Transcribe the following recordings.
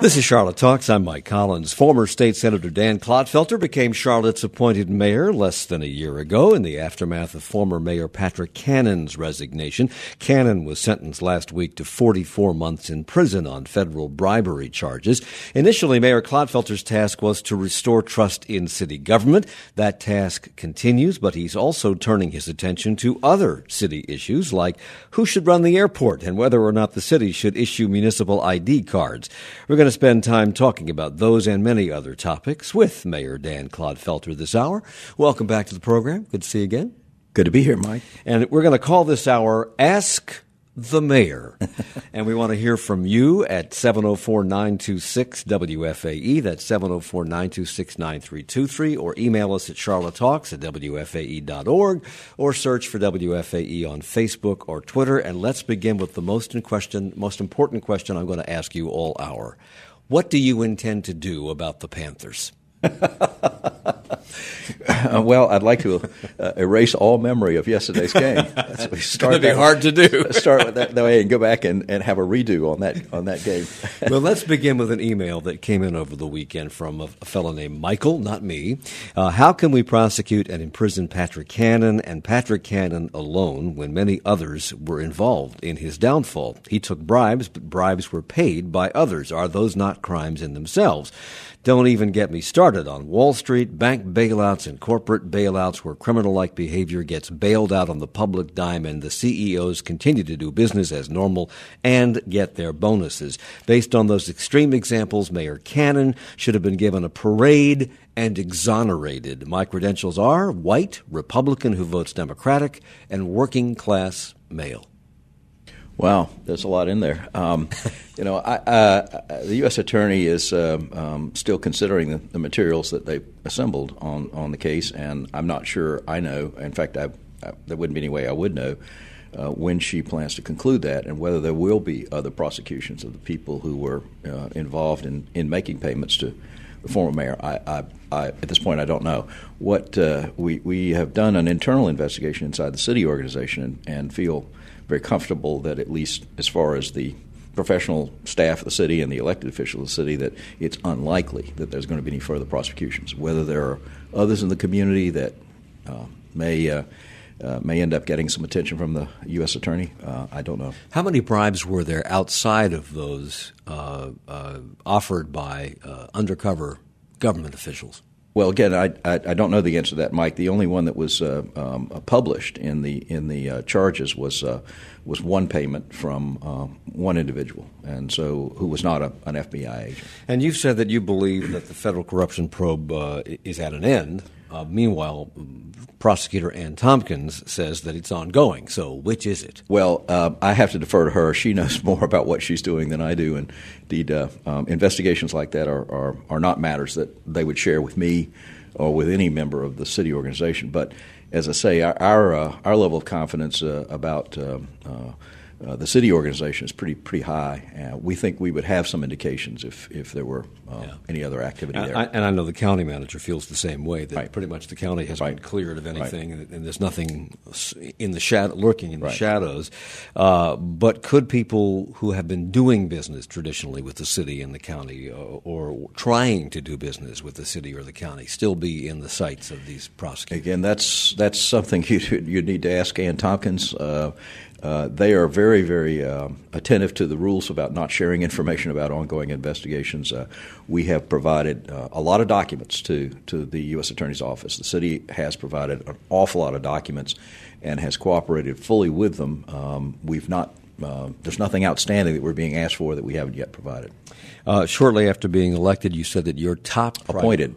This is Charlotte Talks. I'm Mike Collins. Former State Senator Dan Clodfelter became Charlotte's appointed mayor less than a year ago in the aftermath of former Mayor Patrick Cannon's resignation. Cannon was sentenced last week to 44 months in prison on federal bribery charges. Initially, Mayor Clodfelter's task was to restore trust in city government. That task continues, but he's also turning his attention to other city issues like who should run the airport and whether or not the city should issue municipal ID cards. We're going to spend time talking about those and many other topics with Mayor Dan Clodfelter this hour. Welcome back to the program. Good to see you again. Good to be here, Mike. And we're going to call this hour Ask the Mayor. And we want to hear from you at 704-926-WFAE. That's 704-926-9323. Or email us at charlottetalks@WFAE.org or search for WFAE on Facebook or Twitter. And let's begin with the most important question I'm going to ask you all hour. What do you intend to do about the Panthers? Well, I'd like to erase all memory of yesterday's game. It's going to be hard to do. Start with that way and go back and have a redo on that game. Well, let's begin with an email that came in over the weekend from a fellow named Michael, not me. How can we prosecute and imprison Patrick Cannon and Patrick Cannon alone when many others were involved in his downfall? He took bribes, but bribes were paid by others. Are those not crimes in themselves? Don't even get me started on Wall Street, bank bailouts, and corporate bailouts where criminal-like behavior gets bailed out on the public dime and the CEOs continue to do business as normal and get their bonuses. Based on those extreme examples, Mayor Cannon should have been given a parade and exonerated. My credentials are white, Republican who votes Democratic, and working-class male. Wow, there's a lot in there. The U.S. Attorney is still considering the materials that they assembled on the case, and I'm not sure I know. In fact, there wouldn't be any way I would know when she plans to conclude that and whether there will be other prosecutions of the people who were involved in making payments to the former mayor. I at this point, I don't know. What we have done an internal investigation inside the city organization and feel very comfortable that at least as far as the professional staff of the city and the elected officials of the city that it's unlikely that there's going to be any further prosecutions. Whether there are others in the community that may end up getting some attention from the U.S. Attorney, I don't know. How many bribes were there outside of those offered by undercover government officials? Well, again, I don't know the answer to that, Mike. The only one that was published in the charges was one payment from one individual, and so who was not an FBI agent. And you've said that you believe that the federal corruption probe is at an end. Meanwhile, Prosecutor Ann Tompkins says that it's ongoing. So which is it? Well, I have to defer to her. She knows more about what she's doing than I do. And indeed, investigations like that are not matters that they would share with me or with any member of the city organization. But as I say, our level of confidence about the city organization is pretty high. We think we would have some indications if there were any other activity there. And I know the county manager feels the same way, that pretty much the county has been cleared of anything, and there's nothing in the lurking in the shadows. But could people who have been doing business traditionally with the city and the county or trying to do business with the city or the county still be in the sights of these prosecutors? Again, that's something you'd need to ask Ann Tompkins. They are very, very attentive to the rules about not sharing information about ongoing investigations. We have provided a lot of documents to the U.S. Attorney's Office. The city has provided an awful lot of documents and has cooperated fully with them. There's nothing outstanding that we're being asked for that we haven't yet provided. Shortly after being elected, you said that your top appointed,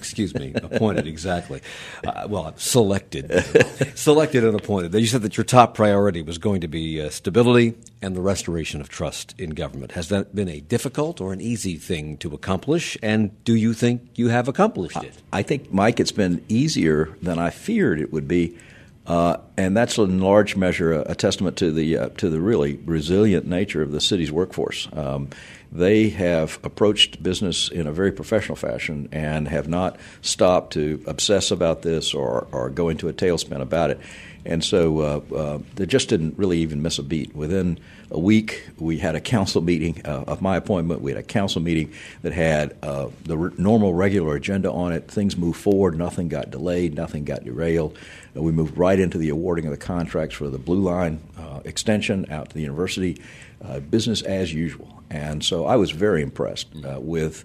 exactly. Selected and appointed. You said that your top priority was going to be stability and the restoration of trust in government. Has that been a difficult or an easy thing to accomplish? And do you think you have accomplished it? I think, Mike, it's been easier than I feared it would be. And that's in large measure a testament to the really resilient nature of the city's workforce. They have approached business in a very professional fashion and have not stopped to obsess about this or go into a tailspin about it. And so they just didn't really even miss a beat. Within a week, we had a council meeting of my appointment. We had a council meeting that had the normal, regular agenda on it. Things moved forward. Nothing got delayed. Nothing got derailed. We moved right into the awarding of the contracts for the Blue Line extension out to the university, business as usual. And so I was very impressed with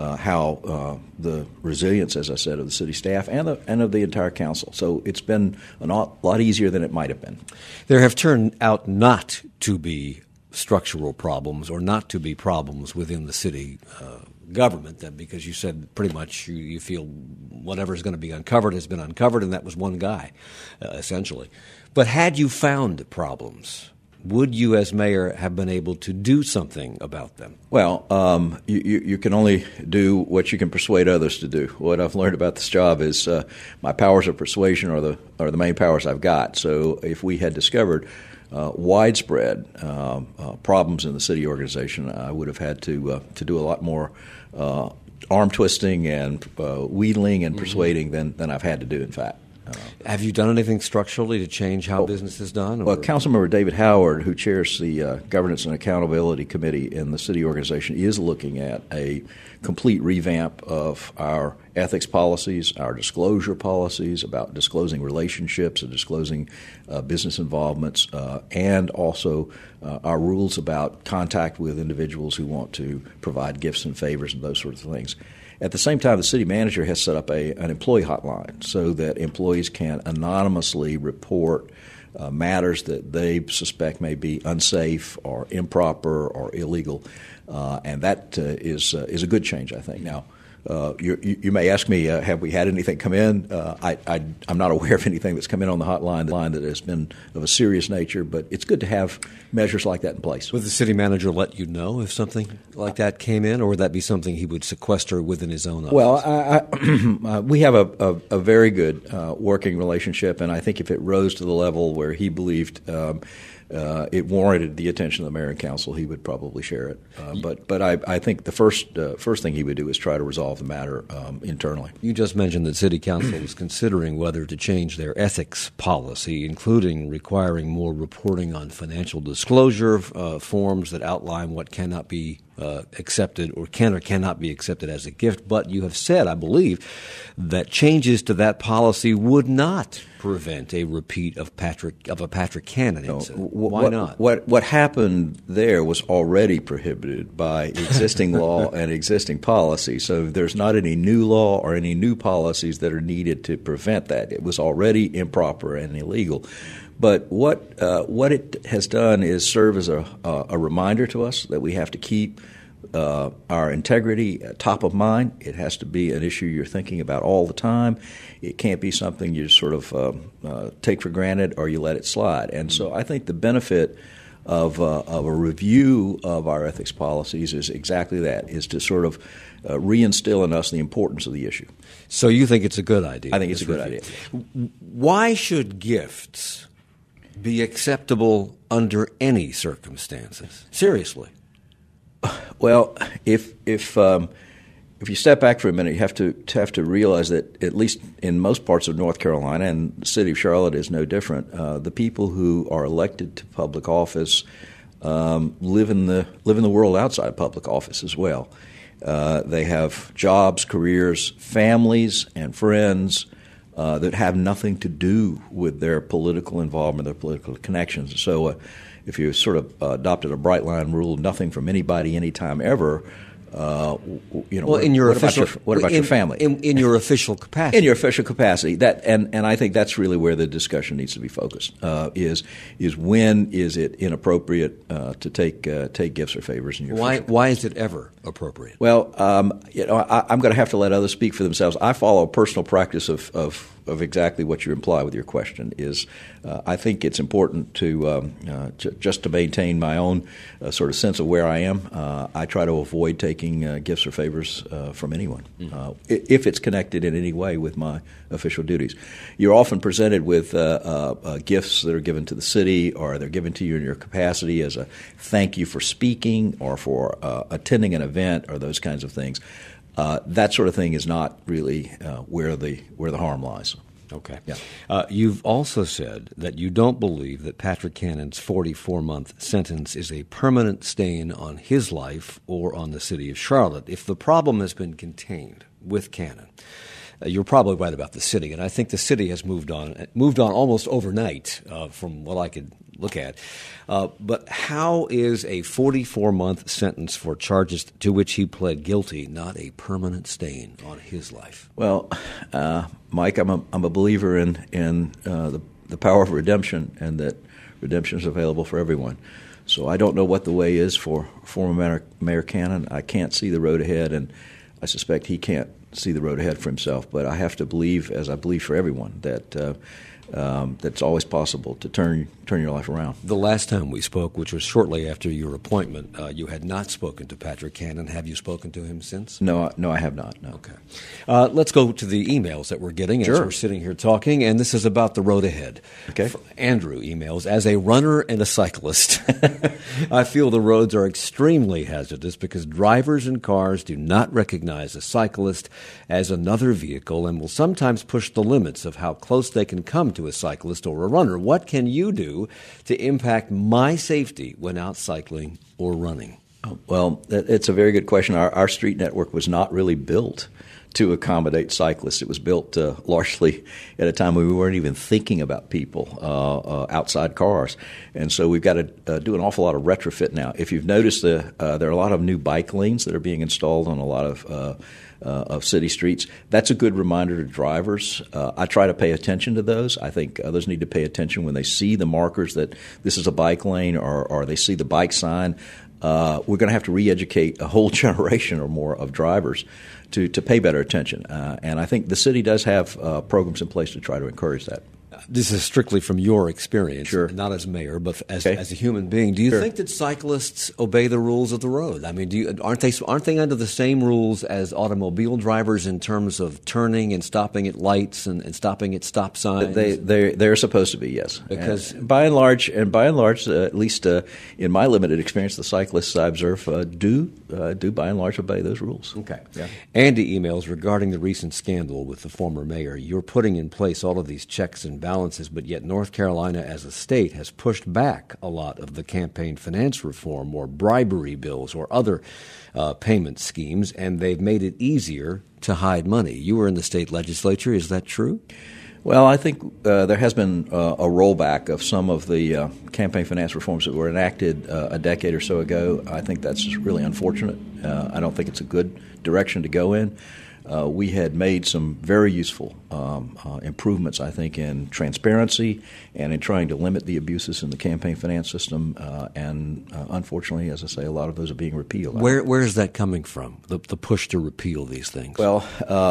how the resilience, as I said, of the city staff and of the entire council. So it's been a lot easier than it might have been. There have turned out not to be structural problems or not to be problems within the city government, because you said pretty much you feel whatever is going to be uncovered has been uncovered, and that was one guy, essentially. But had you found problems, would you, as mayor, have been able to do something about them? Well, you can only do what you can persuade others to do. What I've learned about this job is my powers of persuasion are the main powers I've got. So if we had discovered widespread problems in the city organization, I would have had to do a lot more arm twisting and wheedling and persuading than I've had to do, in fact. Have you done anything structurally to change how business is done? Well, Councilmember David Howard, who chairs the Governance and Accountability Committee in the city organization, is looking at a complete revamp of our ethics policies, our disclosure policies about disclosing relationships and disclosing business involvements, and also our rules about contact with individuals who want to provide gifts and favors and those sorts of things. At the same time, the city manager has set up an employee hotline so that employees can anonymously report matters that they suspect may be unsafe or improper or illegal, and that is a good change, I think. Now, you may ask me, have we had anything come in? I'm not aware of anything that's come in on the hotline that has been of a serious nature, but it's good to have measures like that in place. Would the city manager let you know if something like that came in, or would that be something he would sequester within his own office? Well, we have a very good working relationship, and I think if it rose to the level where he believed it warranted the attention of the mayor and council, he would probably share it. But I think the first thing he would do is try to resolve the matter internally. You just mentioned that City Council is considering whether to change their ethics policy, including requiring more reporting on financial disclosure forms that outline what cannot be accepted or can or cannot be accepted as a gift. But you have said, I believe, that changes to that policy would not prevent a repeat of a Patrick Cannon incident. Why not? What happened there was already prohibited by existing law and existing policy. So there's not any new law or any new policies that are needed to prevent that. It was already improper and illegal. But what it has done is serve as a reminder to us that we have to keep our integrity top of mind. It has to be an issue you're thinking about all the time. It can't be something you sort of take for granted or you let it slide. And so I think the benefit of a review of our ethics policies is exactly that, is to sort of reinstill in us the importance of the issue. So you think it's a good idea? I think it's a good idea. Why should gifts be acceptable under any circumstances? Seriously. Well, if you step back for a minute, you have to realize that at least in most parts of North Carolina, and the city of Charlotte is no different, the people who are elected to public office live in the world outside public office as well. They have jobs, careers, families, and friends that have nothing to do with their political involvement, their political connections. So if you sort of adopted a bright line rule, nothing from anybody, anytime, ever, well, in your what about your family? In your official capacity. In your official capacity. And I think that's really where the discussion needs to be focused, is when is it inappropriate to take gifts or favors in your Why is it ever appropriate? Well, I'm going to have to let others speak for themselves. I follow a personal practice of exactly what you imply with your question. Is I think it's important to just to maintain my own sort of sense of where I am. I try to avoid taking gifts or favors from anyone if it's connected in any way with my official duties. You're often presented with gifts that are given to the city, or they're given to you in your capacity as a thank you for speaking or for attending an event or those kinds of things. That sort of thing is not really where the harm lies. Okay. Yeah. You've also said that you don't believe that Patrick Cannon's 44-month sentence is a permanent stain on his life or on the city of Charlotte. If the problem has been contained with Cannon, you're probably right about the city, and I think the city has moved on almost overnight from what I could look at. But how is a 44-month sentence for charges to which he pled guilty not a permanent stain on his life? Well, Mike, I'm a believer in the power of redemption, and that redemption is available for everyone. So I don't know what the way is for former Mayor Cannon. I can't see the road ahead, and I suspect he can't see the road ahead for himself. But I have to believe, as I believe for everyone, that that's always possible to turn your life around. The last time we spoke, which was shortly after your appointment, you had not spoken to Patrick Cannon. Have you spoken to him since? No, I have not. No. Okay. Let's go to the emails that we're getting as we're sitting here talking, and this is about the road ahead. Okay. Andrew emails, as a runner and a cyclist, I feel the roads are extremely hazardous because drivers and cars do not recognize a cyclist as another vehicle and will sometimes push the limits of how close they can come to a cyclist or a runner. What can you do to impact my safety when out cycling or running? Well, it's a very good question. Our street network was not really built to accommodate cyclists. It was built largely at a time when we weren't even thinking about people outside cars. And so we've got to do an awful lot of retrofit now. If you've noticed, there are a lot of new bike lanes that are being installed on a lot of city streets. That's a good reminder to drivers. I try to pay attention to those. I think others need to pay attention when they see the markers that this is a bike lane or they see the bike sign. We're going to have to re-educate a whole generation or more of drivers to pay better attention. And I think the city does have programs in place to try to encourage that. This is strictly from your experience, Sure. not as mayor, but as a human being. Do you Sure. think that cyclists obey the rules of the road? I mean, aren't they under the same rules as automobile drivers in terms of turning and stopping at lights and stopping at stop signs? They're supposed to be, yes. Because and by and large, at least in my limited experience, the cyclists I observe do by and large obey those rules. Okay. Yeah. Andy emails regarding the recent scandal with the former mayor. You're putting in place all of these checks and balances, but yet North Carolina as a state has pushed back a lot of the campaign finance reform or bribery bills or other payment schemes, and they've made it easier to hide money. You were in the state legislature. Is that true? Well, I think there has been a rollback of some of the campaign finance reforms that were enacted a decade or so ago. I think that's really unfortunate. I don't think it's a good direction to go in. We had made some very useful improvements, I think, in transparency and in trying to limit the abuses in the campaign finance system. And unfortunately, as I say, a lot of those are being repealed. Where is that coming from, the push to repeal these things? Well,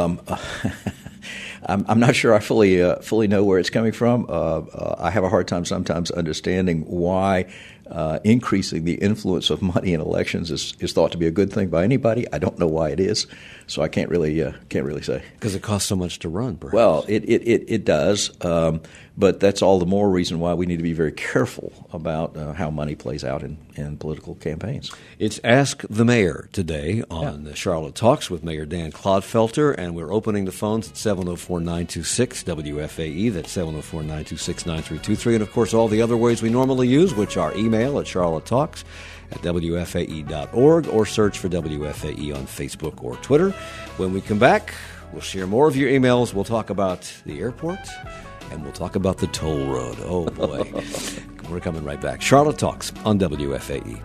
I'm not sure I fully know where it's coming from. I have a hard time sometimes understanding why increasing the influence of money in elections is thought to be a good thing by anybody. I don't know why it is, so I can't really say. Because it costs so much to run, perhaps. Well, it does, but that's all the more reason why we need to be very careful about how money plays out in political campaigns. It's Ask the Mayor today on Charlotte Talks with Mayor Dan Clodfelter, and we're opening the phones at 704-926-WFAE. That's 704-926-9323. And, of course, all the other ways we normally use, which are email at charlottetalks@WFAE.org or search for WFAE on Facebook or Twitter. When we come back, we'll share more of your emails. We'll talk about the airport, and we'll talk about the toll road. Oh, boy. We're coming right back. Charlotte Talks on WFAE.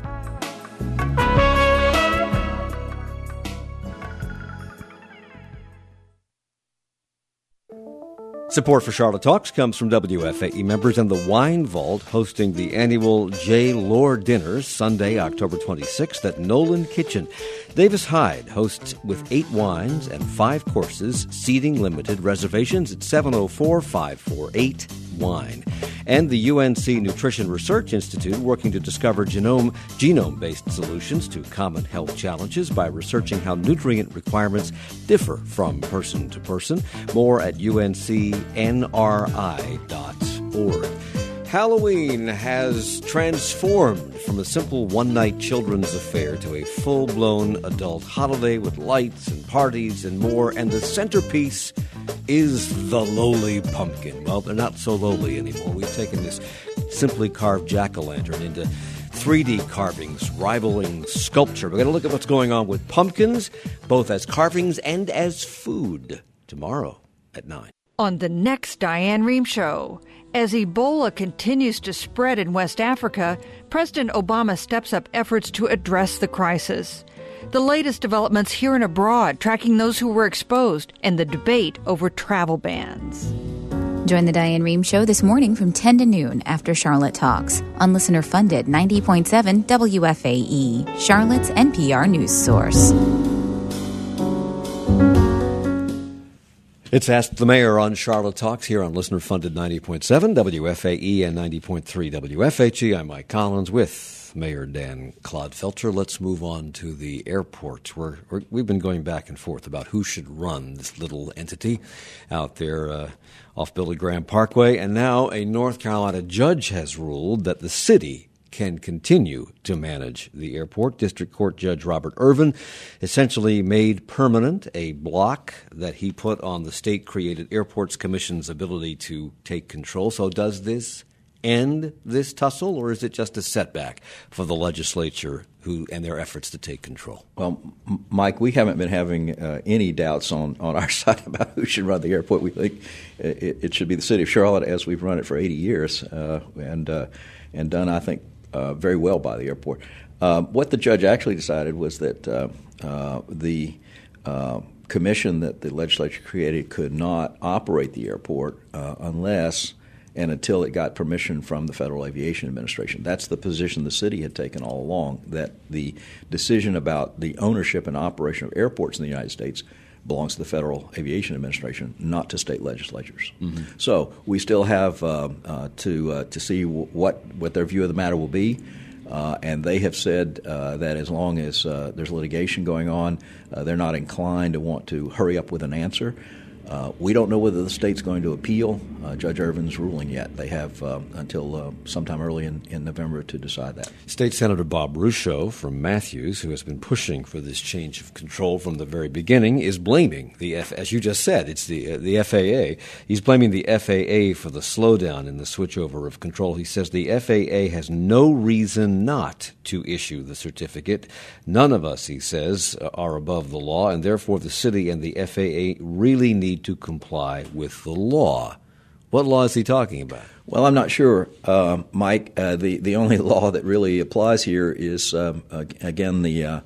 Support for Charlotte Talks comes from WFAE members and the Wine Vault, hosting the annual J. Lore Dinners Sunday, October 26th at Nolan Kitchen. Davis Hyde hosts with 8 wines and 5 courses, seating limited, reservations at 704-548-WINE. And the UNC Nutrition Research Institute, working to discover genome-based solutions to common health challenges by researching how nutrient requirements differ from person to person. More at uncnri.org. Halloween has transformed from a simple one-night children's affair to a full-blown adult holiday with lights and parties and more, and the centerpiece is the lowly pumpkin. Well, they're not so lowly anymore. We've taken this simply carved jack-o'-lantern into 3D carvings, rivaling sculpture. We're going to look at what's going on with pumpkins, both as carvings and as food, tomorrow at 9. On the next Diane Rehm Show, as Ebola continues to spread in West Africa, President Obama steps up efforts to address the crisis. The latest developments here and abroad, tracking those who were exposed, and the debate over travel bans. Join the Diane Rehm Show this morning from 10 to noon after Charlotte Talks on listener-funded 90.7 WFAE, Charlotte's NPR news source. It's Ask the Mayor on Charlotte Talks here on listener-funded 90.7 WFAE and 90.3 WFHE. I'm Mike Collins with Mayor Dan Clodfelter. Let's move on to the airport. We've been going back and forth about who should run this little entity out there off Billy Graham Parkway, and now a North Carolina judge has ruled that the city can continue to manage the airport. District Court Judge Robert Irvin essentially made permanent a block that he put on the state-created Airports Commission's ability to take control. So does this end this tussle, or is it just a setback for the legislature and their efforts to take control? Well, Mike, we haven't been having any doubts on our side about who should run the airport. We think it should be the city of Charlotte, as we've run it for 80 years, and done, I think, very well by the airport. What the judge actually decided was that the commission that the legislature created could not operate the airport unless and until it got permission from the Federal Aviation Administration. That's the position the city had taken all along, that the decision about the ownership and operation of airports in the United States belongs to the Federal Aviation Administration, not to state legislatures. Mm-hmm. So we still have to see what their view of the matter will be, and they have said that as long as there's litigation going on, they're not inclined to want to hurry up with an answer. We don't know whether the state's going to appeal Judge Irvin's ruling yet. They have until sometime early in November to decide that. State Senator Bob Rucho from Matthews, who has been pushing for this change of control from the very beginning, is blaming as you just said, it's the FAA. He's blaming the FAA for the slowdown in the switchover of control. He says the FAA has no reason not to issue the certificate. None of us, he says, are above the law, and therefore the city and the FAA really need to comply with the law. What law is he talking about? Well, I'm not sure, Mike. The only law that really applies here is again the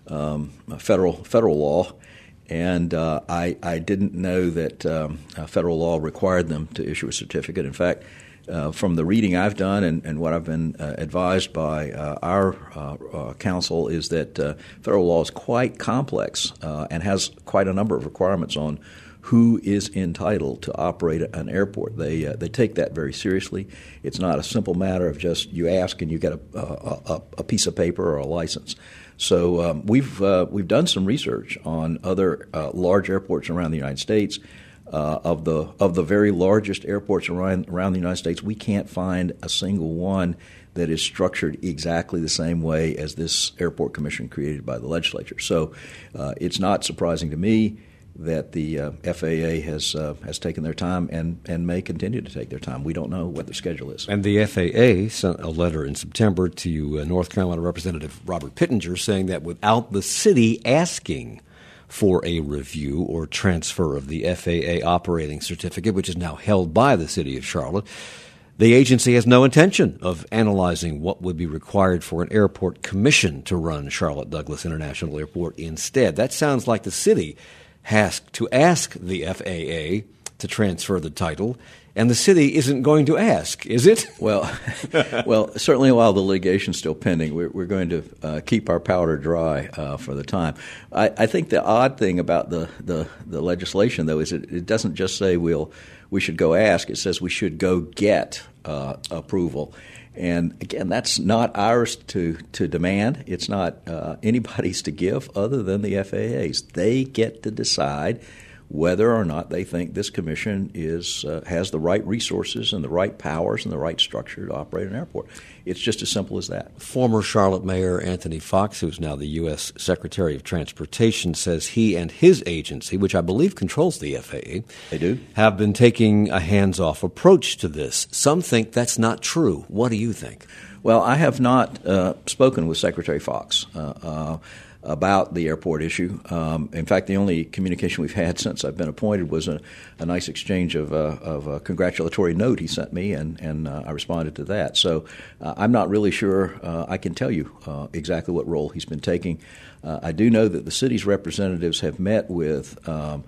federal law, and I didn't know that federal law required them to issue a certificate. In fact, from the reading I've done and what I've been advised by our counsel is that federal law is quite complex and has quite a number of requirements on who is entitled to operate an airport. They take that very seriously. It's not a simple matter of just you ask and you get a piece of paper or a license. So we've done some research on other large airports around the United States. Of the very largest airports around the United States, we can't find a single one that is structured exactly the same way as this airport commission created by the legislature. So it's not surprising to me that the FAA has taken their time and may continue to take their time. We don't know what their schedule is. And the FAA sent a letter in September to North Carolina Representative Robert Pittenger saying that without the city asking for a review or transfer of the FAA operating certificate, which is now held by the city of Charlotte, the agency has no intention of analyzing what would be required for an airport commission to run Charlotte Douglas International Airport instead. That sounds like the city has to ask the FAA to transfer the title, and the city isn't going to ask, is it? Well, certainly while the litigation is still pending, we're going to keep our powder dry for the time. I think the odd thing about the legislation, though, is it doesn't just say we should go ask. It says we should go get approval. And again, that's not ours to demand. It's not anybody's to give other than the FAA's. They get to decide whether or not they think this commission has the right resources and the right powers and the right structure to operate an airport. It's just as simple as that. Former Charlotte Mayor Anthony Fox, who's now the U.S. Secretary of Transportation, says he and his agency, which I believe controls the FAA, they do, have been taking a hands-off approach to this. Some think that's not true. What do you think? Well, I have not spoken with Secretary Fox about the airport issue. In fact, the only communication we've had since I've been appointed was a nice exchange of a congratulatory note he sent me, and I responded to that. So I'm not really sure I can tell you exactly what role he's been taking. I do know that the city's representatives have met with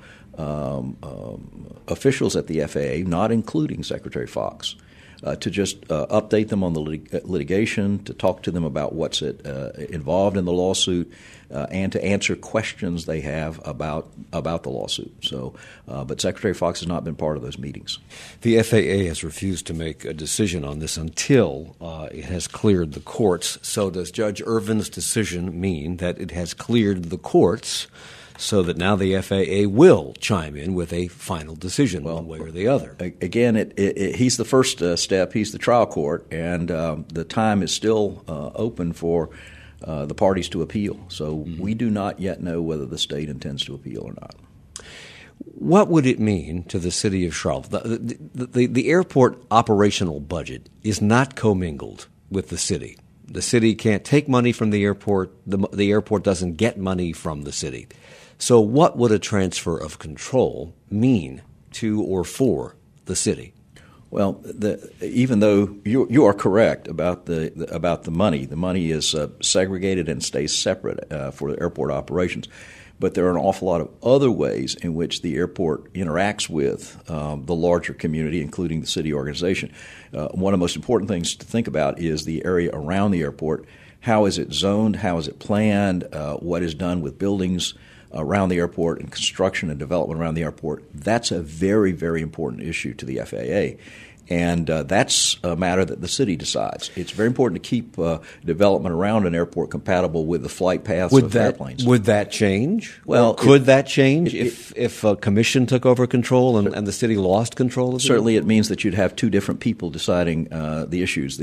officials at the FAA, not including Secretary Fox, to just update them on the litigation, to talk to them about what's involved in the lawsuit, and to answer questions they have about the lawsuit. So, but Secretary Fox has not been part of those meetings. The FAA has refused to make a decision on this until it has cleared the courts. So does Judge Irvin's decision mean that it has cleared the courts so that now the FAA will chime in with a final decision one way or the other? Again, he's the first step. He's the trial court, and the time is still open for the parties to appeal. So we do not yet know whether the state intends to appeal or not. What would it mean to the city of Charlotte? The airport operational budget is not commingled with the city. The city can't take money from the airport. The airport doesn't get money from the city. So what would a transfer of control mean to or for the city? Well, even though you are correct about the money is segregated and stays separate for the airport operations. But there are an awful lot of other ways in which the airport interacts with the larger community, including the city organization. One of the most important things to think about is the area around the airport. How is it zoned? How is it planned? What is done with buildings around the airport and construction and development around the airport? That's a very, very important issue to the FAA. And that's a matter that the city decides. It's very important to keep development around an airport compatible with the flight paths of airplanes. Would that change? Well, could that change if a commission took over control and the city lost control of it? Certainly, it means that you'd have two different people deciding the issues.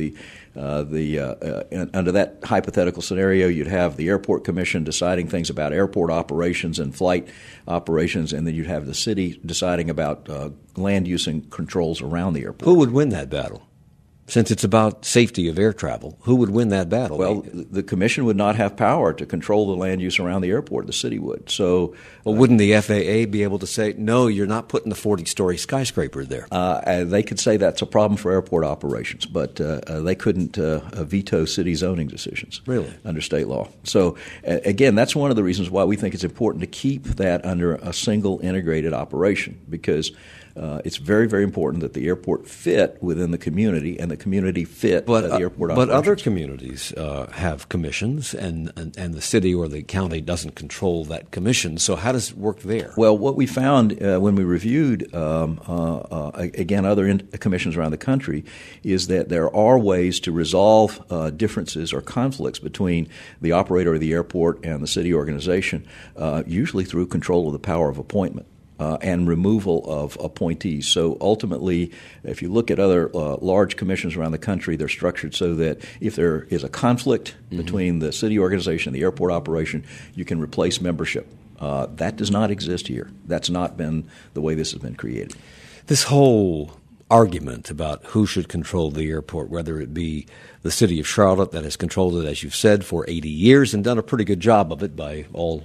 Under that hypothetical scenario, you'd have the airport commission deciding things about airport operations and flight operations, and then you'd have the city deciding about land use and controls around the airport. Who would win that battle? Since it's about safety of air travel, who would win that battle? Well, the commission would not have power to control the land use around the airport. The city would. So, wouldn't the FAA be able to say, no, you're not putting the 40-story skyscraper there? They could say that's a problem for airport operations, but they couldn't veto city zoning decisions. Really? Under state law. So, again, that's one of the reasons why we think it's important to keep that under a single integrated operation, because it's very, very important that the airport fit within the community and the community fit the airport operations. But other communities have commissions, and the city or the county doesn't control that commission. So how does it work there? Well, what we found when we reviewed, again, other commissions around the country, is that there are ways to resolve differences or conflicts between the operator of the airport and the city organization, usually through control of the power of appointment. And removal of appointees. So ultimately, if you look at other large commissions around the country, they're structured so that if there is a conflict between the city organization and the airport operation, you can replace membership. That does not exist here. That's not been the way this has been created. This whole argument about who should control the airport, whether it be the city of Charlotte that has controlled it, as you've said, for 80 years and done a pretty good job of it by all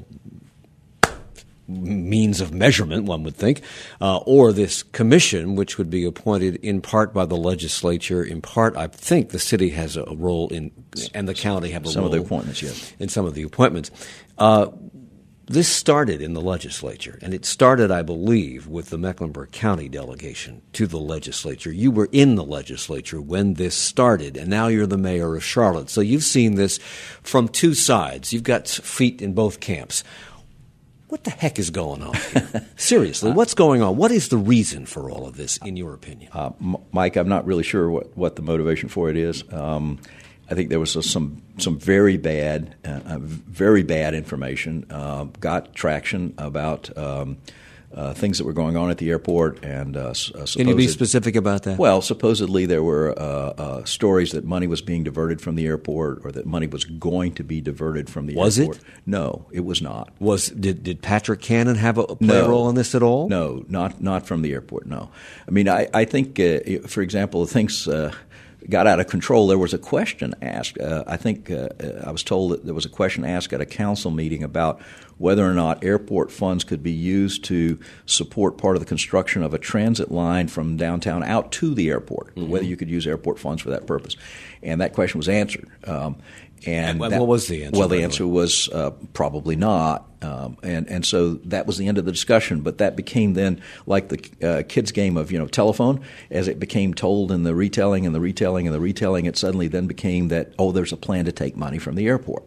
means of measurement, one would think, or this commission, which would be appointed in part by the legislature, in part, I think, the city has a role in, and the county have a role. Some of the appointments, yes. In some of the appointments. This started in the legislature, and it started, I believe, with the Mecklenburg County delegation to the legislature. You were in the legislature when this started, and now you're the mayor of Charlotte. So you've seen this from two sides. You've got feet in both camps. What the heck is going on here? Seriously, what's going on? What is the reason for all of this, in your opinion? Mike, I'm not really sure what the motivation for it is. I think there was some very bad information, got traction about things that were going on at the airport. And can you be specific about that? Well, supposedly there were stories that money was being diverted from the airport, or that money was going to be diverted from the airport. Was it? No, it was not. Did Patrick Cannon have a role in this at all? No, not from the airport. No, I mean I think, for example, things got out of control. There was a question asked. I think I was told that there was a question asked at a council meeting about whether or not airport funds could be used to support part of the construction of a transit line from downtown out to the airport, whether you could use airport funds for that purpose. And that question was answered. And what was the answer? Well, the answer was probably not. And so that was the end of the discussion. But that became then like the kids' game of telephone. As it became told in the retelling and the retelling and the retelling, it suddenly then became that, there's a plan to take money from the airport.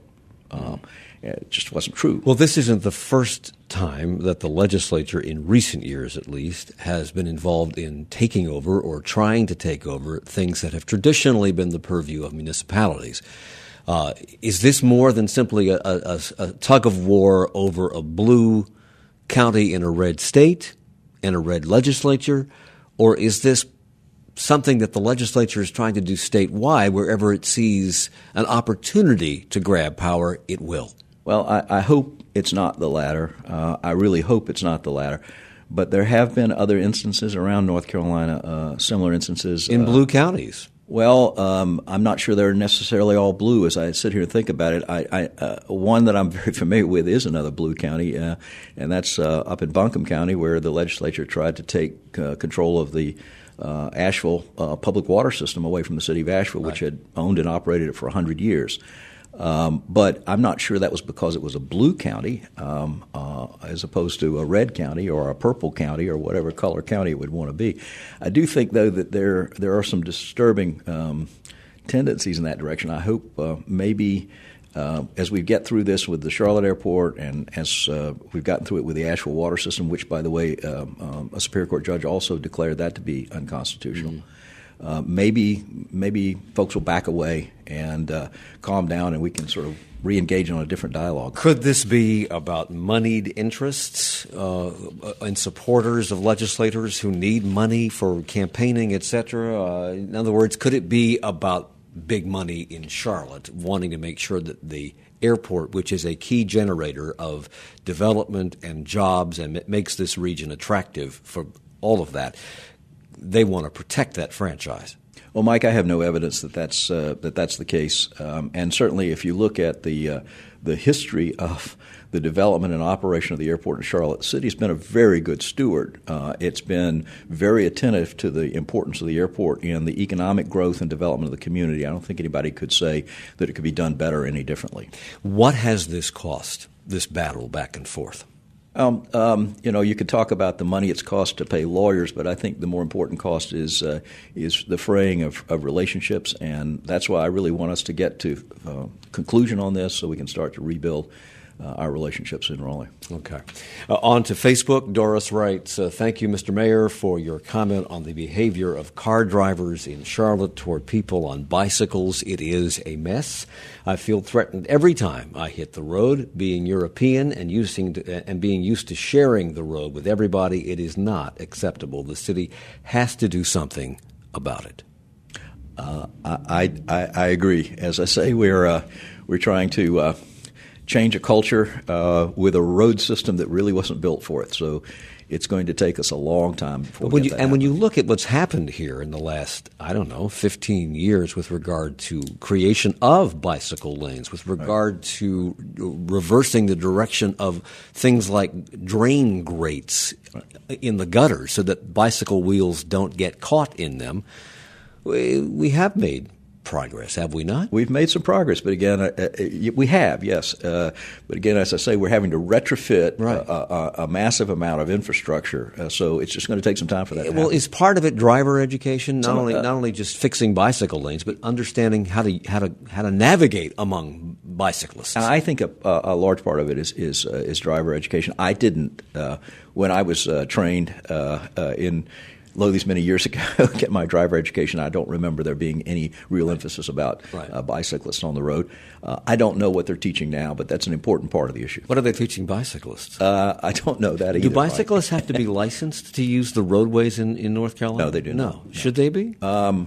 It just wasn't true. Well, this isn't the first time that the legislature, in recent years at least, has been involved in taking over or trying to take over things that have traditionally been the purview of municipalities. Is this more than simply a tug of war over a blue county in a red state and a red legislature, or is this something that the legislature is trying to do statewide? Wherever it sees an opportunity to grab power, it will? Well, I hope it's not the latter. I really hope it's not the latter. But there have been other instances around North Carolina, similar instances. In blue counties? Well, I'm not sure they're necessarily all blue. As I sit here and think about it, one that I'm very familiar with is another blue county, and that's up in Buncombe County, where the legislature tried to take control of the Asheville public water system away from the city of Asheville, which had owned and operated it for 100 years. But I'm not sure that was because it was a blue county as opposed to a red county or a purple county or whatever color county it would want to be. I do think, though, that there are some disturbing tendencies in that direction. I hope maybe as we get through this with the Charlotte Airport and as we've gotten through it with the Asheville water system, which, by the way, a Superior Court judge also declared that to be unconstitutional. Mm-hmm. Maybe folks will back away and calm down, and we can sort of re-engage on a different dialogue. Could this be about moneyed interests and supporters of legislators who need money for campaigning, et cetera? In other words, could it be about big money in Charlotte, wanting to make sure that the airport, which is a key generator of development and jobs and it makes this region attractive for all of that, they want to protect that franchise? Well, Mike, I have no evidence that that's the case. And certainly if you look at the history of the development and operation of the airport in Charlotte, the city's been a very good steward. It's been very attentive to the importance of the airport in the economic growth and development of the community. I don't think anybody could say that it could be done better any differently. What has this cost, this battle back and forth? You could talk about the money it's cost to pay lawyers, but I think the more important cost is the fraying of relationships, and that's why I really want us to get to conclusion on this so we can start to rebuild our relationships in Raleigh. Okay. On to Facebook, Doris writes, thank you, Mr. Mayor, for your comment on the behavior of car drivers in Charlotte toward people on bicycles. It is a mess. I feel threatened every time I hit the road. Being European and being used to sharing the road with everybody, it is not acceptable. The city has to do something about it. I agree. As I say, we're trying to change a culture with a road system that really wasn't built for it. So it's going to take us a long time before we get that. And when you look at what's happened here in the last, 15 years with regard to creation of bicycle lanes, with regard to reversing the direction of things like drain grates in the gutters so that bicycle wheels don't get caught in them, we have made progress, have we not? We've made some progress, but again, we have, yes. But again, as I say, we're having to retrofit a massive amount of infrastructure, so it's just going to take some time for that to happen. Well, is part of it driver education? Not only just fixing bicycle lanes, but understanding how to navigate among bicyclists. I think a large part of it is driver education. I didn't when I was trained in these many years ago, get my driver education. I don't remember there being any real emphasis about bicyclists on the road. I don't know what they're teaching now, but that's an important part of the issue. What are they teaching bicyclists? I don't know that either. Do bicyclists have to be licensed to use the roadways in North Carolina? No, they do not. No. Should they be?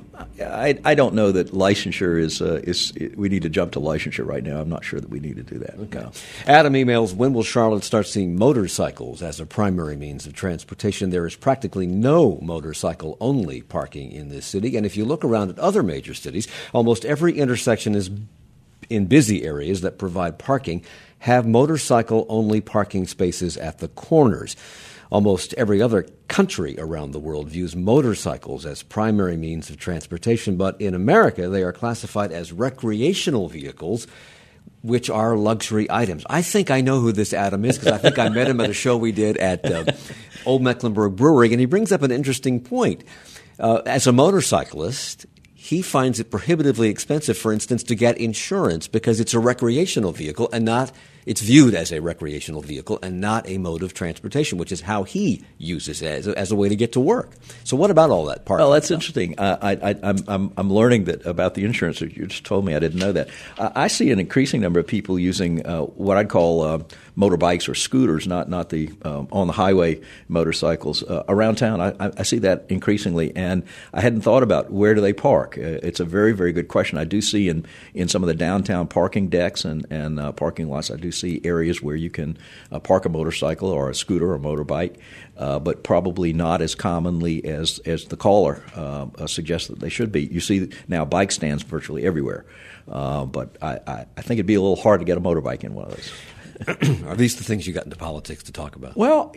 I don't know that licensure is we need to jump to licensure right now. I'm not sure that we need to do that. Okay. No. Adam emails, when will Charlotte start seeing motorcycles as a primary means of transportation? There is practically no motorcycle-only parking in this city, and if you look around at other major cities, almost every intersection is in busy areas that provide parking have motorcycle-only parking spaces at the corners. Almost every other country around the world views motorcycles as primary means of transportation, but in America they are classified as recreational vehicles, which are luxury items. I think I know who this Adam is because I think I met him at a show we did at Old Mecklenburg Brewery, and he brings up an interesting point. As a motorcyclist, he finds it prohibitively expensive, for instance, to get insurance because it's a recreational vehicle and not – it's viewed as a recreational vehicle and not a mode of transportation, which is how he uses it as a way to get to work. So what about all that part? Well, that's interesting. I'm learning that about the insurance that you just told me. I didn't know that. I see an increasing number of people using what I'd call motorbikes or scooters, not the on the highway motorcycles around town. I see that increasingly, and I hadn't thought about where do they park. It's a very, very good question. I do see in some of the downtown parking decks and parking lots, I do see areas where you can park a motorcycle or a scooter or motorbike, but probably not as commonly as the caller suggests that they should be. You see now bike stands virtually everywhere, but I think it'd be a little hard to get a motorbike in one of those. Are these the things you got into politics to talk about? Well,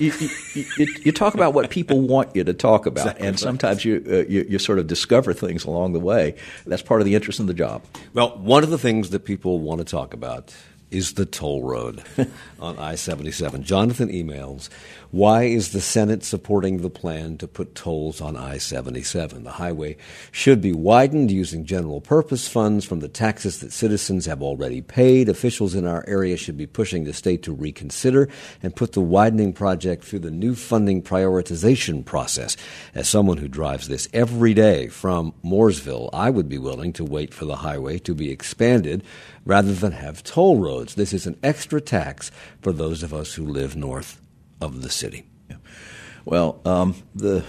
you talk about what people want you to talk about, exactly, and sometimes you sort of discover things along the way. That's part of the interest in the job. Well, one of the things that people want to talk about is the toll road on I-77. Jonathan emails, why is the Senate supporting the plan to put tolls on I-77? The highway should be widened using general purpose funds from the taxes that citizens have already paid. Officials in our area should be pushing the state to reconsider and put the widening project through the new funding prioritization process. As someone who drives this every day from Mooresville, I would be willing to wait for the highway to be expanded rather than have toll roads. This is an extra tax for those of us who live north of the city. Yeah. Well, the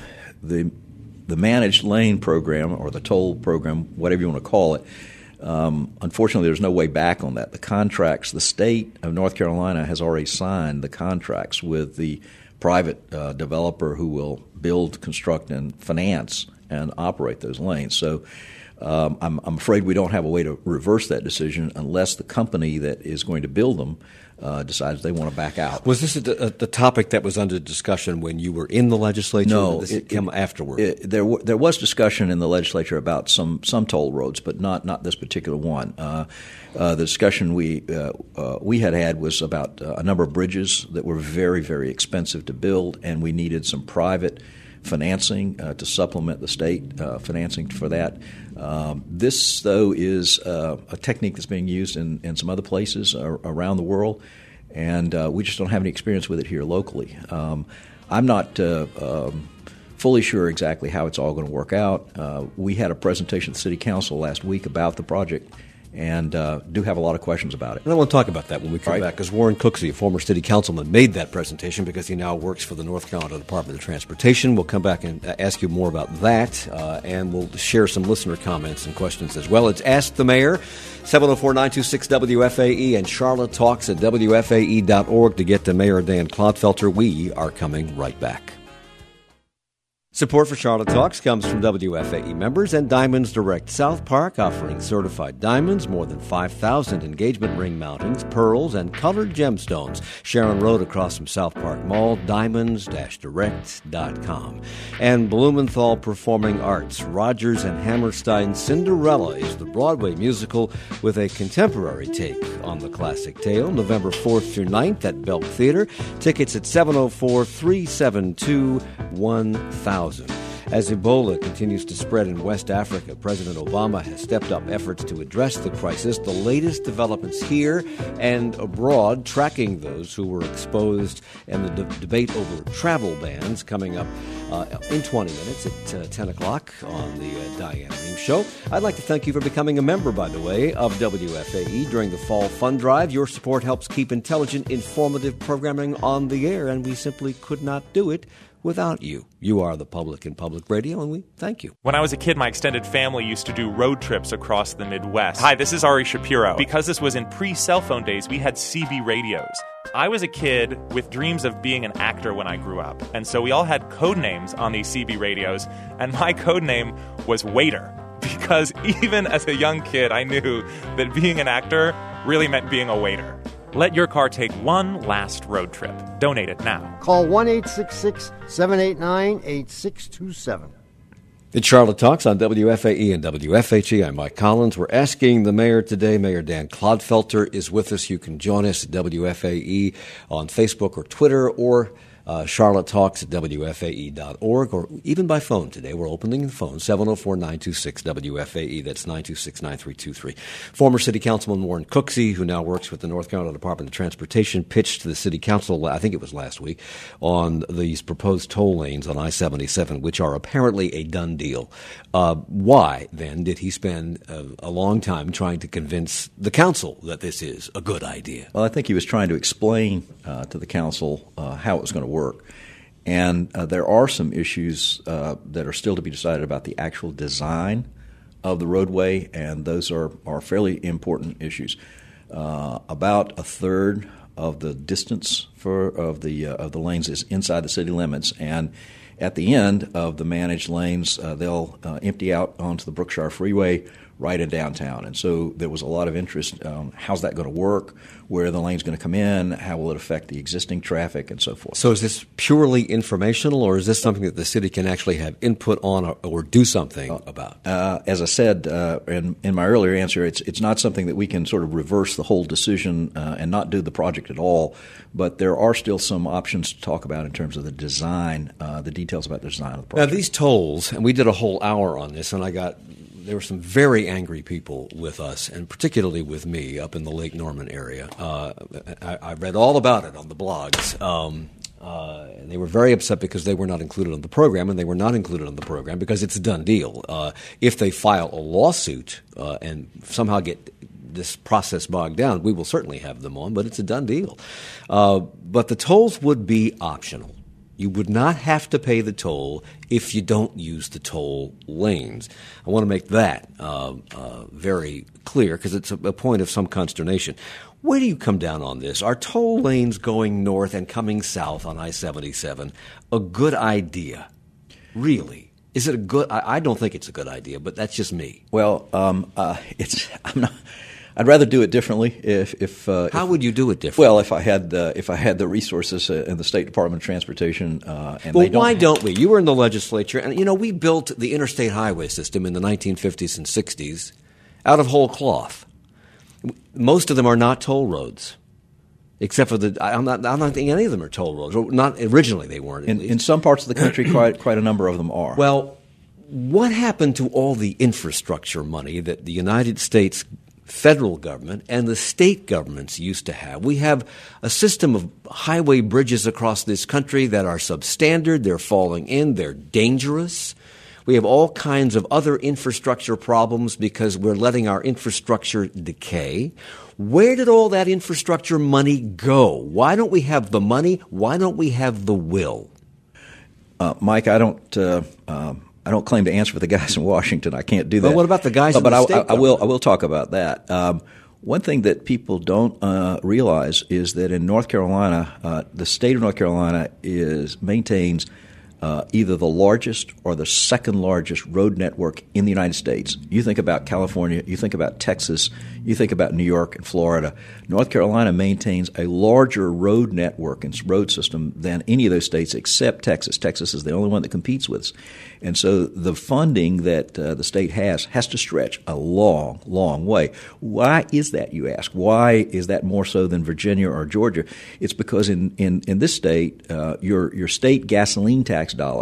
managed lane program or the toll program, whatever you want to call it, unfortunately there's no way back on that. The contracts, the state of North Carolina has already signed the contracts with the private developer who will build, construct, and finance and operate those lanes. So I'm afraid we don't have a way to reverse that decision unless the company that is going to build them decides they want to back out. Was this the topic that was under discussion when you were in the legislature? No, or did this come afterward? There was discussion in the legislature about some toll roads, but not this particular one. The discussion we had was about a number of bridges that were very, very expensive to build, and we needed some private financing to supplement the state financing for that. This, though, is a technique that's being used in some other places around the world, and we just don't have any experience with it here locally. I'm not fully sure exactly how it's all going to work out. We had a presentation at the City Council last week about the project, and do have a lot of questions about it. And I want to talk about that when we come back, because Warren Cooksey, a former city councilman, made that presentation because he now works for the North Carolina Department of Transportation. We'll come back and ask you more about that, and we'll share some listener comments and questions as well. It's Ask the Mayor, 704-926-WFAE, and Charlotte Talks at WFAE.org to get to Mayor Dan Clodfelter. We are coming right back. Support for Charlotte Talks comes from WFAE members and Diamonds Direct South Park, offering certified diamonds, more than 5,000 engagement ring mountings, pearls, and colored gemstones. Sharon Road across from South Park Mall, diamonds-direct.com. And Blumenthal Performing Arts, Rodgers and Hammerstein's Cinderella is the Broadway musical with a contemporary take on the classic tale. November 4th through 9th at Belk Theater. Tickets at 704-372-1000. As Ebola continues to spread in West Africa, President Obama has stepped up efforts to address the crisis. The latest developments here and abroad, tracking those who were exposed, and the debate over travel bans coming up in 20 minutes at 10 o'clock on the Diane Rehm Show. I'd like to thank you for becoming a member, by the way, of WFAE during the Fall Fund Drive. Your support helps keep intelligent, informative programming on the air, and we simply could not do it without you. You are the public in public radio, and we thank you. When I was a kid, my extended family used to do road trips across the Midwest. Hi, this is Ari Shapiro. Because this was in pre-cell phone days, we had CB radios. I was a kid with dreams of being an actor when I grew up, and so we all had code names on these CB radios, and my code name was Waiter, because even as a young kid, I knew that being an actor really meant being a waiter. Let your car take one last road trip. Donate it now. Call 1-866-789-8627. It's Charlotte Talks on WFAE and WFHE. I'm Mike Collins. We're asking the mayor today. Mayor Dan Clodfelter is with us. You can join us at WFAE on Facebook or Twitter, or Charlotte Talks at WFAE.org, or even by phone today. We're opening the phone, 704-926-WFAE. That's 926-9323. Former City Councilman Warren Cooksey, who now works with the North Carolina Department of Transportation, pitched to the City Council, I think it was last week, on these proposed toll lanes on I-77, which are apparently a done deal. Why, then, did he spend a long time trying to convince the council that this is a good idea? Well, I think he was trying to explain to the council how it was going to work. And there are some issues that are still to be decided about the actual design of the roadway, and those are fairly important issues. About a third of the distance of the lanes is inside the city limits, and at the end of the managed lanes, they'll empty out onto the Brookshire Freeway right in downtown. And so there was a lot of interest. How's that going to work? Where are the lanes going to come in? How will it affect the existing traffic, and so forth? So is this purely informational, or is this something that the city can actually have input on or do something about? As I said in my earlier answer, it's not something that we can sort of reverse the whole decision and not do the project at all. But there are still some options to talk about in terms of the design, the details about the design of the project. Now, these tolls, and we did a whole hour on this, and there were some very angry people with us, and particularly with me up in the Lake Norman area. I read all about it on the blogs. And they were very upset because they were not included on the program, and they were not included on the program because it's a done deal. If they file a lawsuit and somehow get this process bogged down, we will certainly have them on, but it's a done deal. But the tolls would be optional. You would not have to pay the toll if you don't use the toll lanes. I want to make that very clear because it's a point of some consternation. Where do you come down on this? Are toll lanes going north and coming south on I-77 a good idea? Really? Is it a good? I don't think it's a good idea, but that's just me. Well, I'd rather do it differently. How would you do it differently? Well, if I had the resources in the State Department of Transportation, and well, why don't we? You were in the legislature, and we built the interstate highway system in the 1950s and 60s out of whole cloth. Most of them are not toll roads, except for I'm not thinking any of them are toll roads. Or not originally, they weren't. In some parts of the country, quite a number of them are. Well, what happened to all the infrastructure money that the United States federal government and the state governments used to have? We have a system of highway bridges across this country that are substandard, they're falling in, they're dangerous. We have all kinds of other infrastructure problems because we're letting our infrastructure decay. Where did all that infrastructure money go? Why don't we have the money? Why don't we have the will? Mike, I don't claim to answer for the guys in Washington. I can't do that. But what about the guys in the state? I will talk about that. One thing that people don't realize is that in North Carolina, the state of North Carolina maintains either the largest or the second largest road network in the United States. You think about California, you think about Texas, you think about New York and Florida. North Carolina maintains a larger road network and road system than any of those states except Texas. Texas is the only one that competes with us. And so the funding that the state has to stretch a long, long way. Why is that, you ask? Why is that more so than Virginia or Georgia? It's because in this state, your state gasoline tax dollars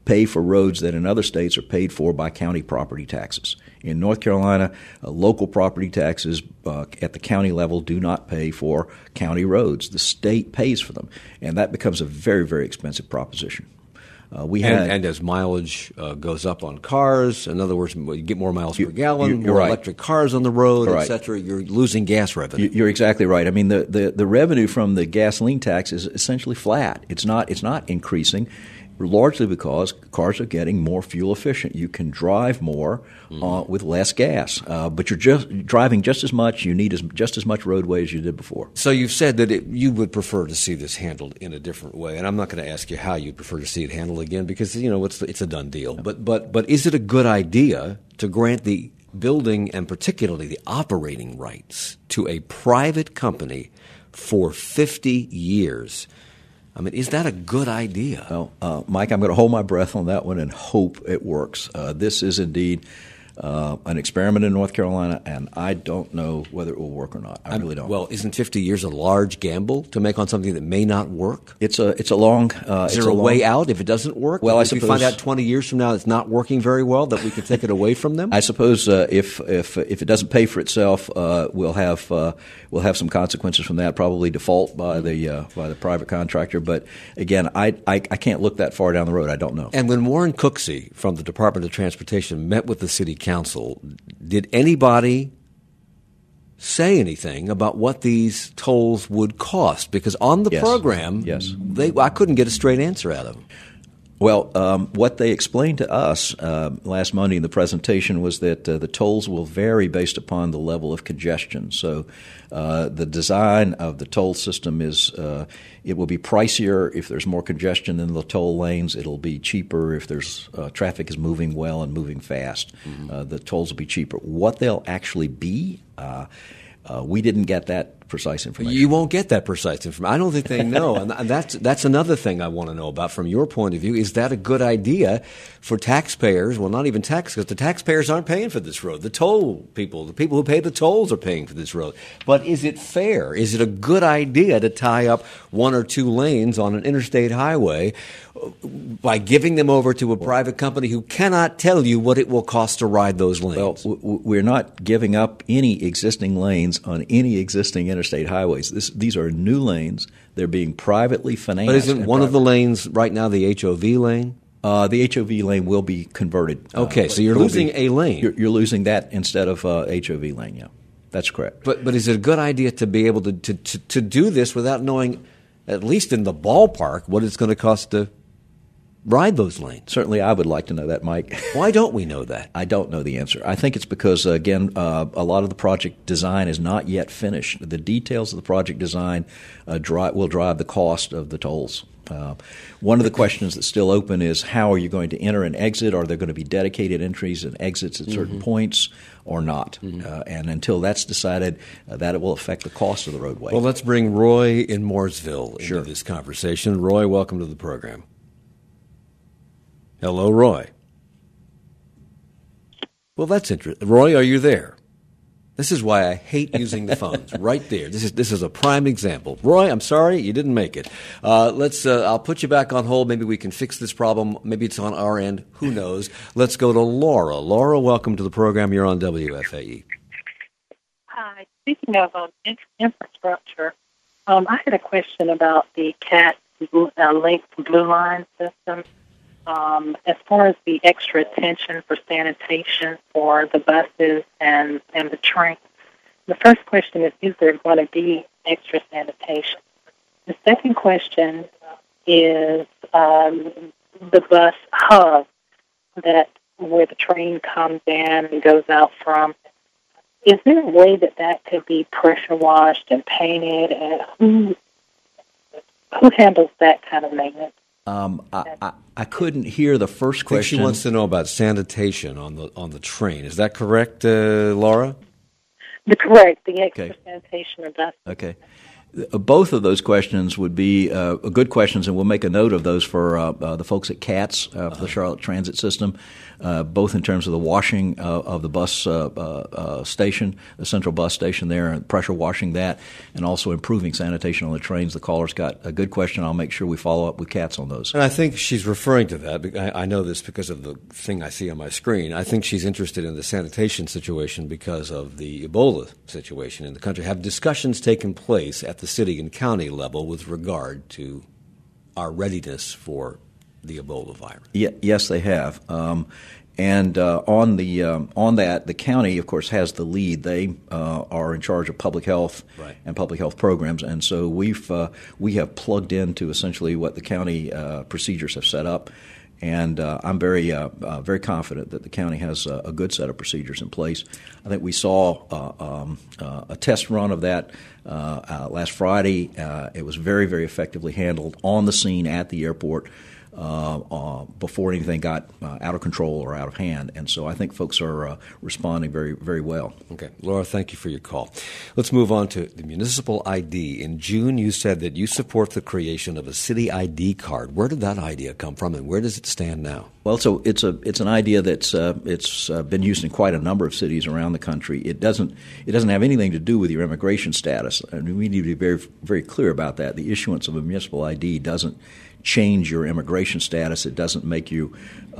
pay for roads that in other states are paid for by county property taxes. In North Carolina, local property taxes at the county level do not pay for county roads. The state pays for them, and that becomes a very, very expensive proposition. And as mileage goes up on cars, in other words, you get more miles per gallon, more right. electric cars on the road, Right. et cetera, you're losing gas revenue. You're exactly right. I mean, the revenue from the gasoline tax is essentially flat. It's not increasing, largely because cars are getting more fuel efficient. You can drive more with less gas, but you're just driving just as much. You need just as much roadway as you did before. So you've said that you would prefer to see this handled in a different way, and I'm not going to ask you how you'd prefer to see it handled again because it's a done deal. But is it a good idea to grant the building and particularly the operating rights to a private company for 50 years? I mean, is that a good idea? Well, Mike, I'm going to hold my breath on that one and hope it works. This is indeed an experiment in North Carolina, and I don't know whether it will work or not. I really don't. Well, isn't 50 years a large gamble to make on something that may not work? It's a long. Is there a way out if it doesn't work? Well, I if suppose we find out 20 years from now it's not working very well, that we can take it away from them. I suppose if it doesn't pay for itself, we'll have some consequences from that. Probably default by the private contractor. But again, I can't look that far down the road. I don't know. And when Warren Cooksey from the Department of Transportation met with the city council, did anybody say anything about what these tolls would cost? Because on the program, I couldn't get a straight answer out of them. Well, what they explained to us last Monday in the presentation was that the tolls will vary based upon the level of congestion. So the design of the toll system is it will be pricier if there's more congestion in the toll lanes. It'll be cheaper if there's traffic is moving well and moving fast. The tolls will be cheaper. What they'll actually be, we didn't get that precise information. You won't get that precise information. I don't think they know. And that's another thing I want to know about from your point of view. Is that a good idea for taxpayers? Well, not even because the taxpayers aren't paying for this road. The toll people, the people who pay the tolls are paying for this road. But is it fair? Is it a good idea to tie up one or two lanes on an interstate highway by giving them over to a private company who cannot tell you what it will cost to ride those lanes? Well, we're not giving up any existing lanes on any existing interstate highways. These are new lanes. They're being privately financed. But isn't one of the lanes right now the HOV lane? The HOV lane will be converted. Okay, so you're losing a lane. You're losing that instead of HOV lane, yeah. That's correct. But is it a good idea to be able to do this without knowing, at least in the ballpark, what it's going to cost to ride those lanes? Certainly I would like to know that, Mike. Why don't we know that? I don't know the answer. I think it's because, again, a lot of the project design is not yet finished. The details of the project design will drive the cost of the tolls. One of the questions that's still open is how are you going to enter and exit? Are there going to be dedicated entries and exits at certain points or not? And until that's decided, that will affect the cost of the roadway. Well, let's bring Roy in Mooresville into this conversation. Roy, welcome to the program. Hello, Roy. Well, that's interesting. Roy, are you there? This is why I hate using the phones. Right there. This is a prime example. Roy, I'm sorry you didn't make it. I'll put you back on hold. Maybe we can fix this problem. Maybe it's on our end. Who knows? Let's go to Laura. Laura, welcome to the program. You're on WFAE. Hi. Speaking of infrastructure, I had a question about the CAT Link Blue Line system. As far as the extra attention for sanitation for the buses and the train, the first question is there going to be extra sanitation? The second question is the bus hub where the train comes in and goes out from. Is there a way that could be pressure washed and painted, and who handles that kind of maintenance? I couldn't hear the first question. She wants to know about sanitation on the train. Is that correct, Laura? The extra sanitation of that. Okay. Both of those questions would be good questions, and we'll make a note of those for the folks at CATS, for the Charlotte Transit System, both in terms of the washing of the bus station, the central bus station there, and pressure washing that, and also improving sanitation on the trains. The caller's got a good question. I'll make sure we follow up with CATS on those. And I think she's referring to that. I know this because of the thing I see on my screen. I think she's interested in the sanitation situation because of the Ebola situation in the country. Have discussions taken place at the city and county level with regard to our readiness for the Ebola virus? Yes, they have. And on that, the county, of course, has the lead. They are in charge of public health and public health programs, and so we have plugged into essentially what the county procedures have set up. And I'm very confident that the county has a good set of procedures in place. I think we saw a test run of that last Friday. It was very, very effectively handled on the scene at the airport before anything got out of control or out of hand. And so I think folks are responding very, very well. Okay. Laura, thank you for your call. Let's move on to the municipal ID. In June, you said that you support the creation of a city ID card. Where did that idea come from, and where does it stand now? Well, so it's an idea that's been used in quite a number of cities around the country. It doesn't have anything to do with your immigration status. I mean, we need to be very, very clear about that. The issuance of a municipal ID doesn't change your immigration status. It doesn't make you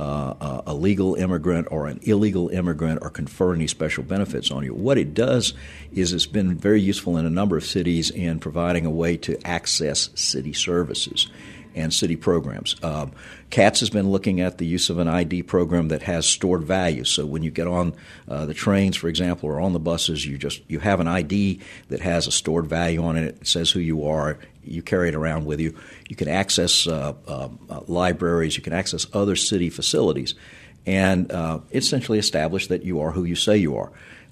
a legal immigrant or an illegal immigrant or confer any special benefits on you. What it does is it's been very useful in a number of cities in providing a way to access city services and city programs. CATS has been looking at the use of an ID program that has stored value. So when you get on the trains, for example, or on the buses, you have an ID that has a stored value on it. It says who you are. You carry it around with you. You can access libraries. You can access other city facilities, and essentially establish that you are who you say you are.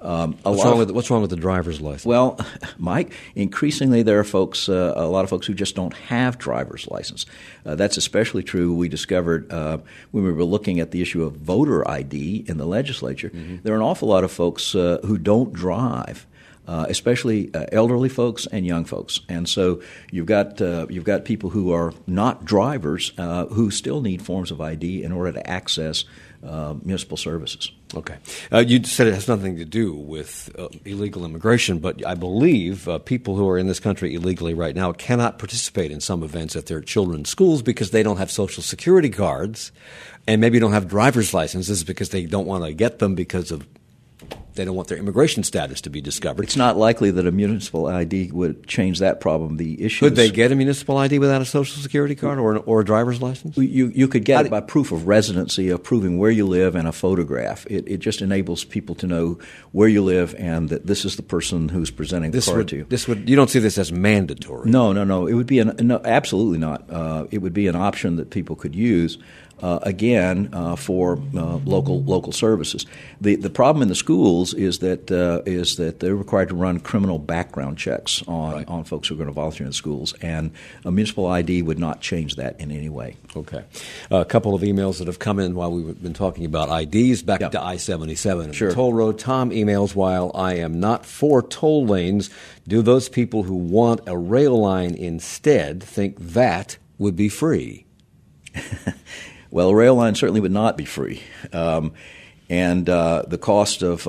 What's wrong with the driver's license? Well, Mike, increasingly there are folks, a lot of folks who just don't have driver's license. That's especially true, we discovered when we were looking at the issue of voter ID in the legislature. Mm-hmm. There are an awful lot of folks who don't drive. Especially elderly folks and young folks, and so you've got people who are not drivers who still need forms of ID in order to access municipal services. Okay, you said it has nothing to do with illegal immigration, but I believe people who are in this country illegally right now cannot participate in some events at their children's schools because they don't have Social Security cards, and maybe don't have driver's licenses because they don't want to get them because of. They don't want their immigration status to be discovered. It's not likely that a municipal ID would change that problem. The issue could they get a municipal ID without a Social Security card or a driver's license? You could get it by proof of residency, of proving where you live, and a photograph. It just enables people to know where you live and that this is the person who's presenting the card to you. You don't see this as mandatory? No. It would be absolutely not. It would be an option that people could use. For local services. The problem in the schools is that they're required to run criminal background checks on folks who are going to volunteer in the schools, and a municipal ID would not change that in any way. Okay. A couple of emails that have come in while we've been talking about IDs back to I-77 and the toll road. Tom emails, while I am not for toll lanes, do those people who want a rail line instead think that would be free? Well, a rail line certainly would not be free, and the cost of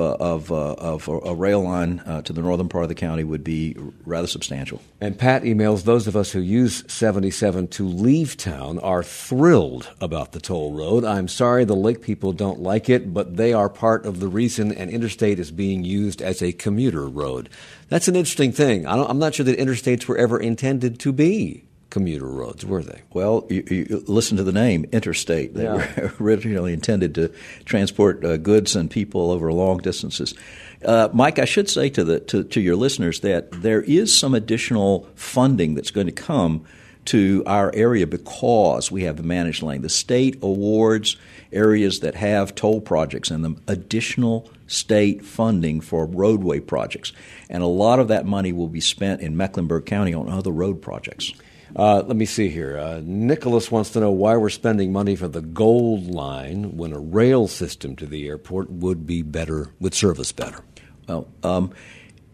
a rail line to the northern part of the county would be rather substantial. And Pat emails, those of us who use 77 to leave town are thrilled about the toll road. I'm sorry the Lake people don't like it, but they are part of the reason an interstate is being used as a commuter road. That's an interesting thing. I'm not sure that interstates were ever intended to be commuter roads, were they? Well, you listen to the name, interstate. They were originally intended to transport goods and people over long distances. Mike, I should say to your listeners that there is some additional funding that's going to come to our area because we have the managed lane. The state awards areas that have toll projects in them additional state funding for roadway projects, and a lot of that money will be spent in Mecklenburg County on other road projects. Let me see here. Nicholas wants to know why we're spending money for the Gold Line when a rail system to the airport would be better, would serve us better. Well,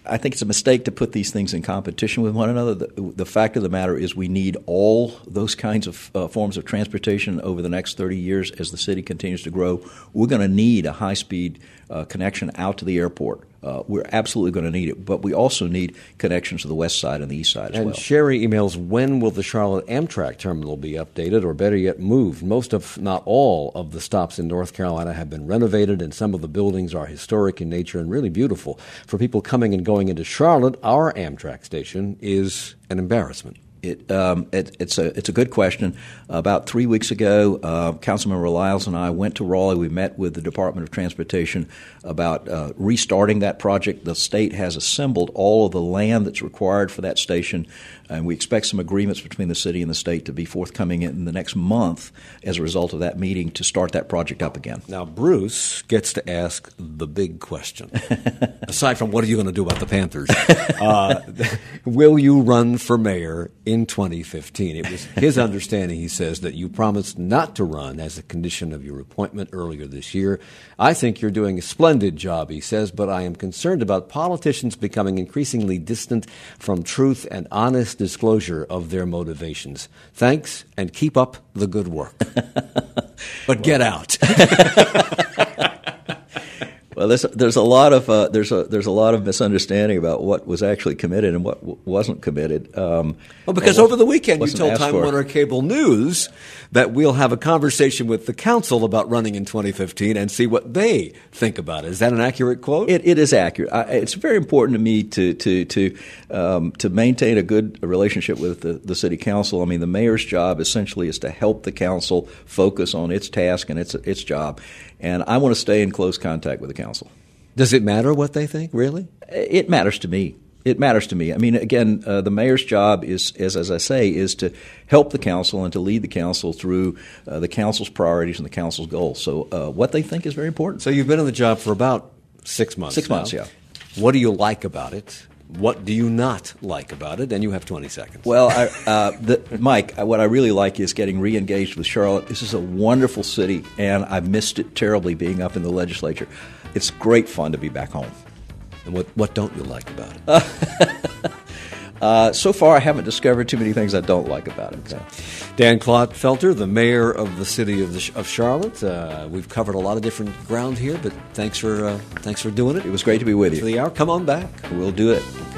I think it's a mistake to put these things in competition with one another. The fact of the matter is we need all those kinds of forms of transportation over the next 30 years as the city continues to grow. We're going to need a high-speed connection out to the airport. We're absolutely going to need it, but we also need connections to the west side and the east side as well. And Sherry emails, when will the Charlotte Amtrak terminal be updated, or better yet, moved? Most of, not all, of the stops in North Carolina have been renovated, and some of the buildings are historic in nature and really beautiful. For people coming and going into Charlotte, our Amtrak station is an embarrassment. It's a good question. About 3 weeks ago, Councilmember Lyles and I went to Raleigh. We met with the Department of Transportation about restarting that project. The state has assembled all of the land that's required for that station, and we expect some agreements between the city and the state to be forthcoming in the next month as a result of that meeting to start that project up again. Now, Bruce gets to ask the big question. Aside from what are you going to do about the Panthers, will you run for mayor in 2015? It was his understanding, he says, that you promised not to run as a condition of your appointment earlier this year. I think you're doing a splendid job, he says, but I am concerned about politicians becoming increasingly distant from truth and honest disclosure of their motivations. Thanks, and keep up the good work. But get out. Well, there's a lot of misunderstanding about what was actually committed and what wasn't committed. Because over the weekend you told Time Warner Cable News that we'll have a conversation with the council about running in 2015 and see what they think about it. Is that an accurate quote? It is accurate. It's very important to me to maintain a good relationship with the city council. I mean, the mayor's job essentially is to help the council focus on its task and its job. And I want to stay in close contact with the council. Does it matter what they think, really? It matters to me. It matters to me. I mean, again, the mayor's job is, as I say, is to help the council and to lead the council through the council's priorities and the council's goals. So what they think is very important. So you've been in the job for about 6 months 6 months, yeah. What do you like about it? What do you not like about it? And you have 20 seconds. Well, Mike, what I really like is getting re-engaged with Charlotte. This is a wonderful city, and I've missed it terribly being up in the legislature. It's great fun to be back home. And what don't you like about it? So far, I haven't discovered too many things I don't like about it. So. Dan Clotfelter, the mayor of the city of Charlotte. We've covered a lot of different ground here, but thanks for doing it. It was great to be with you. For the hour, come on back. We'll do it.